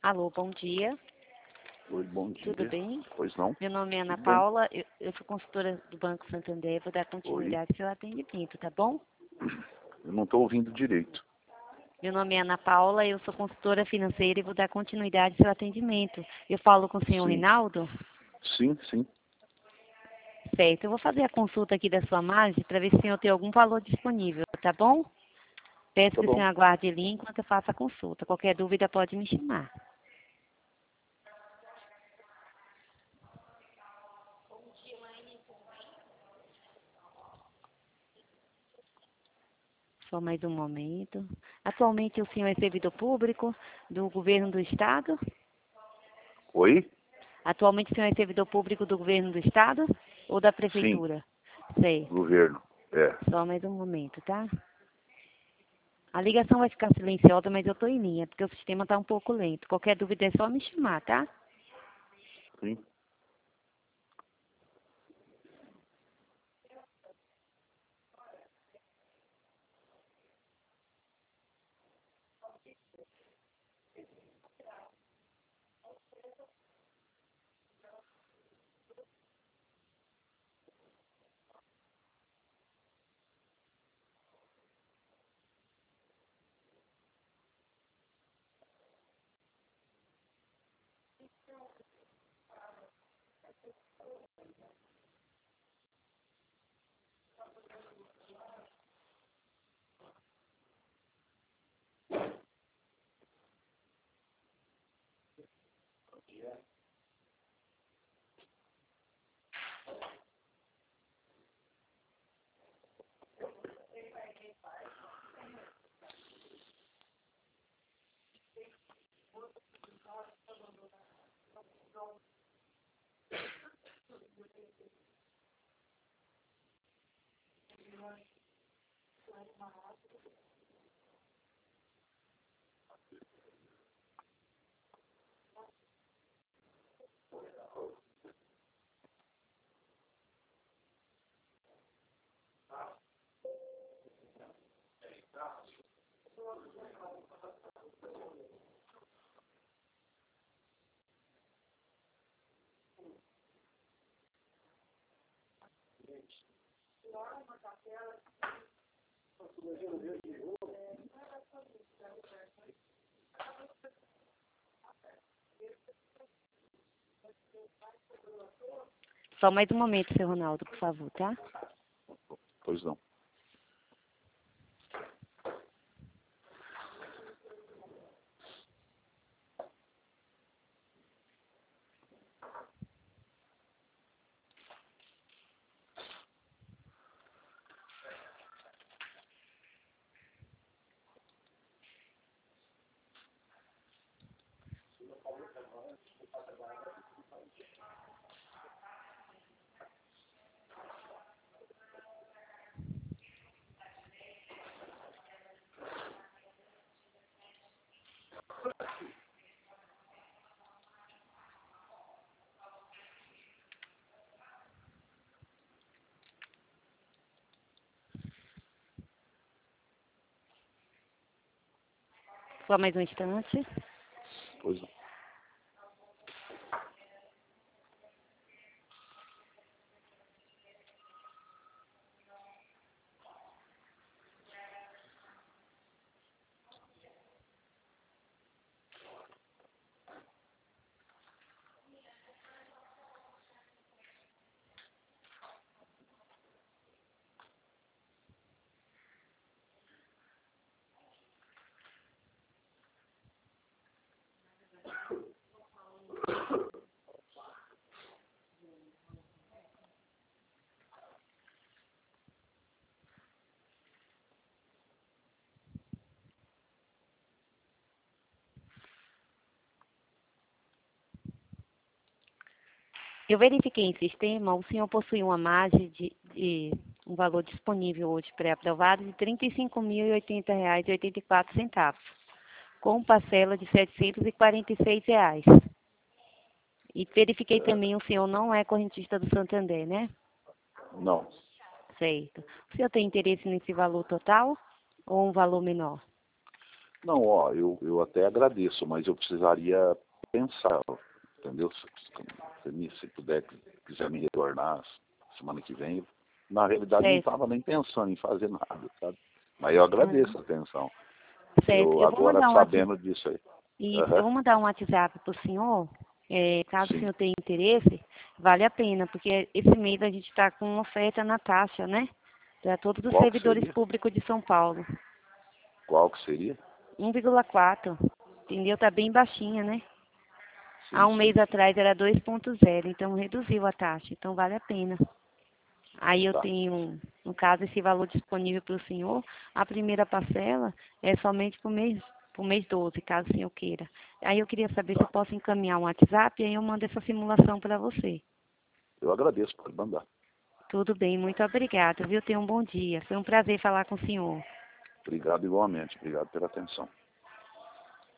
Alô, bom dia. Oi, bom dia. Tudo bem? Pois não? Meu nome é Ana Tudo bem? Paula, eu sou consultora do Banco Santander, vou dar Oi. continuidade ao seu atendimento, tá bom? Eu não estou ouvindo direito. Meu nome é Ana Paula, eu sou consultora financeira e vou dar continuidade ao seu atendimento. Eu falo com o senhor Sim. Reinaldo? Sim. Certo, eu vou fazer a consulta aqui da sua margem para ver se o senhor tem algum valor disponível, tá bom? Peço Tá que o bom. senhor aguarde ali enquanto eu faço a consulta. Qualquer dúvida pode me chamar. Só mais um momento. Atualmente o senhor é servidor público do governo do estado? Oi? Atualmente o senhor é servidor público do governo do estado ou da Sim. prefeitura? Sei. Governo. É. Só mais um momento, tá? A ligação vai ficar silenciosa, mas eu estou em linha, porque o sistema está um pouco lento. Qualquer dúvida é só me chamar, tá? Sim. Só mais um momento, seu Ronaldo, por favor, tá? Pois não. Só mais um instante. Pois não. Eu verifiquei em sistema, o senhor possui uma margem de um valor disponível hoje pré-aprovado de R$ 35.080,84, com parcela de R$ 746. E verifiquei também, o senhor não é correntista do Santander, né? Não. Certo. O senhor tem interesse nesse valor total ou um valor menor? Não, ó, eu até agradeço, mas eu precisaria pensar, entendeu? Se puder, quiser me retornar semana que vem. Na realidade, não Certo. estava nem pensando em fazer nada, sabe? Mas eu agradeço a atenção. Certo. Eu Eu vou agora mandar um WhatsApp. sabendo disso aí. Isso, eu Aham, vou mandar um WhatsApp para o senhor. Caso o sim. senhor tenha interesse, vale a pena, porque esse mês a gente está com uma oferta na taxa, né? Para todos os Qual que servidores seria? públicos de São Paulo. Qual que seria? 1,4. Entendeu? Tá bem baixinha, né? Há Sim, um sim, mês sim. atrás era 2,0, então reduziu a taxa, então vale a pena. Aí eu Tá. tenho, no caso, esse valor disponível para o senhor. A primeira parcela é somente por mês 12, caso o senhor queira. Aí eu queria saber se eu Tá. posso encaminhar um WhatsApp e aí eu mando essa simulação para você. Eu agradeço, pode mandar. Tudo bem, muito obrigada, viu? Tenha um bom dia. Foi um prazer falar com o senhor. Obrigado igualmente. Obrigado pela atenção.